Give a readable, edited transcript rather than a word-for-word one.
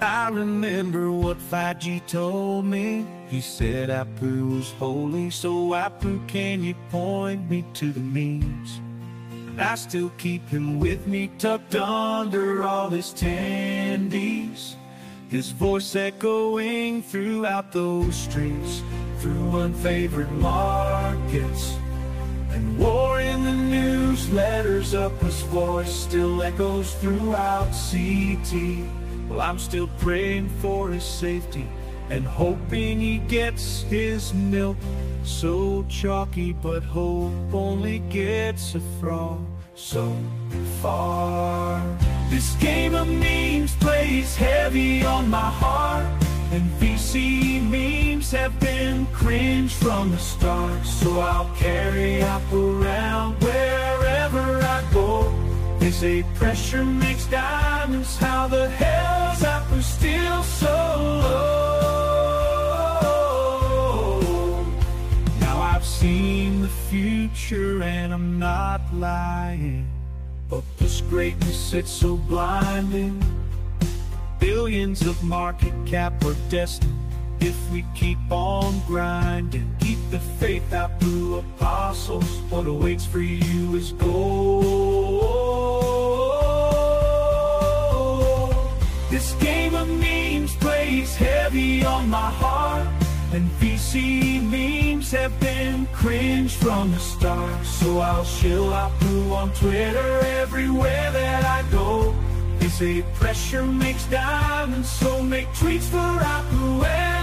I remember what 5G told me. He said Apu was holy, so Apu, can you point me to the memes? I still keep him with me, tucked under all his tendies. His voice echoing throughout those streets, through unfavored markets, and war in the newsletters. Apu's voice still echoes throughout CT. Well, I'm still praying for his safety and hoping he gets his milk. So chalky, but hope only gets a frog so far. This game of memes plays heavy on my heart, and VC memes have been cringe from the start. So I'll carry Apu around wherever I go. They say pressure makes diamonds. How the hell's Apu still so low? Seen the future and I'm not lying. Apu's greatness, it's so blinding. Billions of market cap are destined if we keep on grinding. Keep the faith, Apu apostles. What awaits for you is gold. This game of memes plays heavy on my heart, and VC memes have been cringe from the start. So I'll shill Apu on Twitter everywhere that I go. They say pressure makes diamonds, so make tweets for Apu.